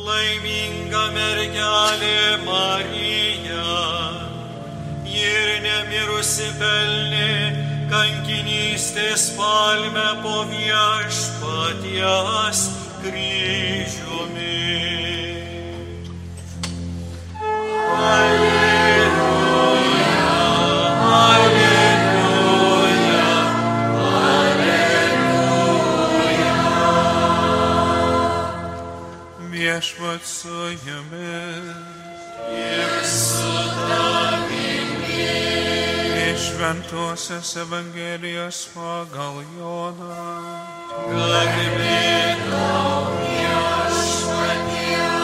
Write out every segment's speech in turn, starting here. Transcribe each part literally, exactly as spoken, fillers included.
Laiminga mergelė Marija, ir nemirusi pelnė kankinystės palmę po Viešpaties kryžiumi. Alleluja, alleluja, alleluja. Viešpats su jumis ir su tavimi. Iš Šventosios Evangelijos pagal Joną. Garbė tau, Viešpatie.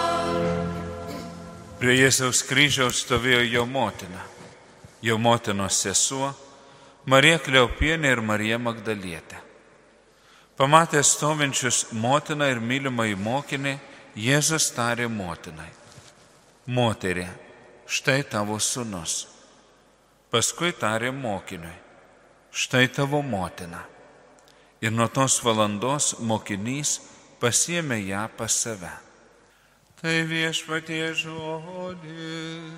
Prie Jėzaus kryžiaus stovėjo jo motina, jo motinos sesuo, Marija Kleopienė ir Marija Magdalietė. Pamatęs stovinčius motiną ir mylimąjį mokinį, Jėzus tarė motinai: Moterie, štai tavo sūnus. Paskui tarė mokiniui: Štai tavo motina. Ir nuo tos valandos mokinys pasiėmė ją pas save. Tai Viešpaties žodis.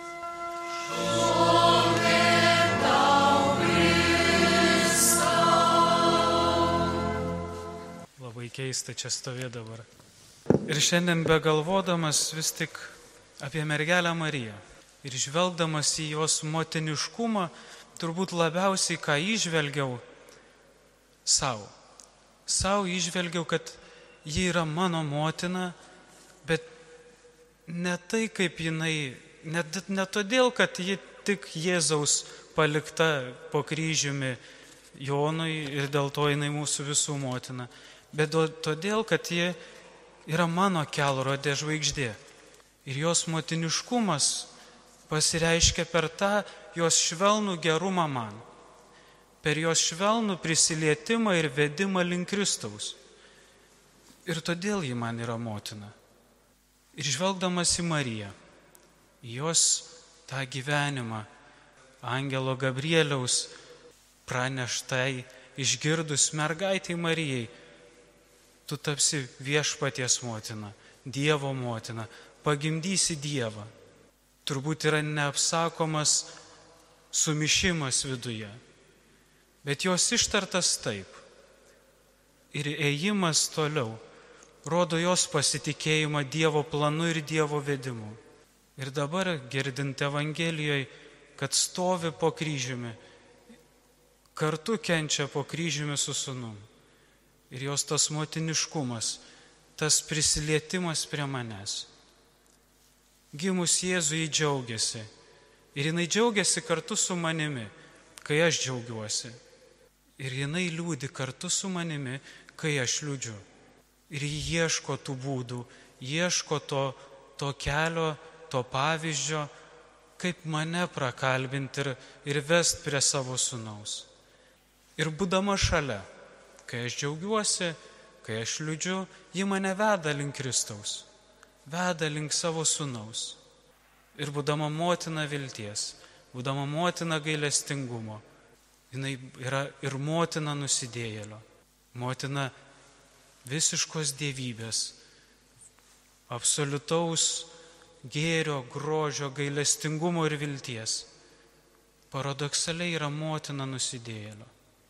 Labai keista čia stovėti dabar. Ir šiandien begalvodamas vis tik apie mergelę Mariją ir žvelgdamas į jos motiniškumą, turbūt labiausiai ką įžvelgiau savo. Savo įžvelgiau, kad ji yra mano motina, bet ne tai, kaip jinai, ne, ne todėl, kad ji tik Jėzaus palikta po kryžiumi Jonui ir dėl to jinai mūsų visų motina, bet todėl, kad ji yra mano kelrodė žvaigždė. Ir jos motiniškumas pasireiškia per tą jos švelnų gerumą man, per jos švelnų prisilietimą ir vedimą link Kristaus. Ir todėl ji man yra motina. Ir žvelgdamas į Mariją, jos tą gyvenimą, angelo Gabrieliaus praneštai, išgirdus mergaitai Marijai, tu tapsi Viešpaties motina, Dievo motina, pagimdysi Dievą. Turbūt yra neapsakomas sumišimas viduje. Bet jos ištartas taip. Ir ėjimas toliau rodo jos pasitikėjimą Dievo planu ir Dievo vedimu. Ir dabar, girdint Evangelijoje, kad stovi po kryžiumi, kartu kenčia po kryžiumi su sūnum. Ir jos tas motiniškumas, tas prisilietimas prie manęs. Gimus Jėzui ji džiaugiasi. Ir jinai džiaugiasi kartu su manimi, kai aš džiaugiuosi. Ir jinai liūdi kartu su manimi, kai aš liūdžiu. Ir ji ieško tų būdų, ieško to, to kelio, to pavyzdžio, kaip mane prakalbinti ir, ir vest prie savo sūnaus. Ir būdama šalia, kai aš džiaugiuosi, kai aš liūdžiu, ji mane veda link Kristaus, veda link savo sūnaus. Ir būdama motina vilties, būdama motina gailestingumo, jinai yra ir motina nusidėjėlio, motina visiškos dievybės, absoliutaus gėrio, grožio, gailestingumo ir vilties. Paradoksaliai yra motina nusidėjėlio,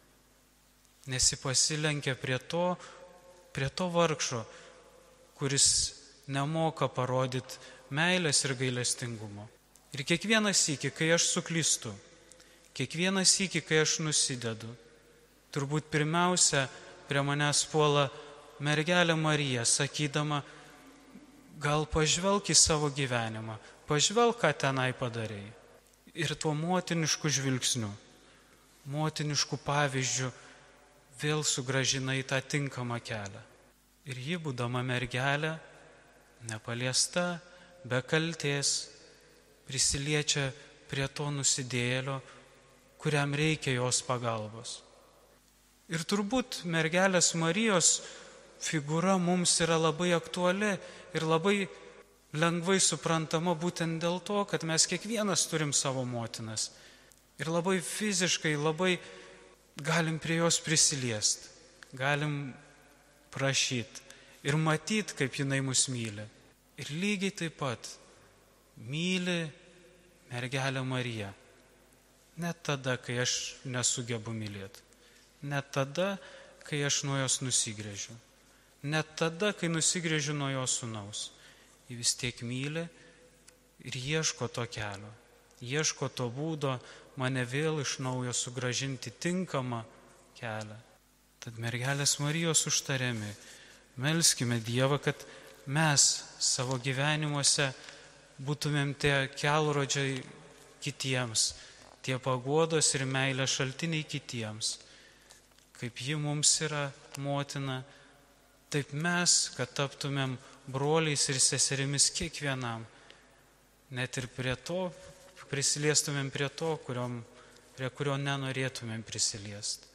nes ji pasilenkia prie to, prie to vargšo, kuris nemoka parodyti meilės ir gailestingumo. Ir kiekvieną sykį, kai aš suklystu, kiekvieną sykį, kai aš nusidedu, turbūt pirmiausia prie manęs puola mergelė Marija, sakydama: gal pažvelk į savo gyvenimą, pažvelk, ką tenai padarei. Ir tuo motinišku žvilgsniu, motinišku pavyzdžiu vėl sugrąžina į tą tinkamą kelią. Ir ji, būdama mergelė, nepaliesta, be kaltės, prisiliečia prie to nusidėjėlio, kuriam reikia jos pagalbos. Ir turbūt mergelės Marijos figūra mums yra labai aktuali ir labai lengvai suprantama būtent dėl to, kad mes kiekvienas turim savo motinas. Ir labai fiziškai, labai galim prie jos prisiliesti, galim prašyti, ir matyti, kaip jinai mus myli. Ir lygiai taip pat myli mergelę Mariją. Net tada, kai aš nesugebu mylėti. Net tada, kai aš nuo jos nusigrėžiu. Net tada, kai nusigrėžiu nuo jos sūnaus. Ji vis tiek myli ir ieško to kelio. Ieško to būdo mane vėl iš naujo sugražinti tinkamą kelią. Tad mergelės Marijos užtariami, melskime Dievą, kad mes savo gyvenimuose būtumėm tie kelrodžiai kitiems, tie paguodos ir meilės šaltiniai kitiems. Kaip ji mums yra motina, taip mes, kad taptumėm broliais ir seserimis kiekvienam, net ir prie to, prisiliestumėm prie to, kuriom, prie kurio nenorėtumėm prisiliesti.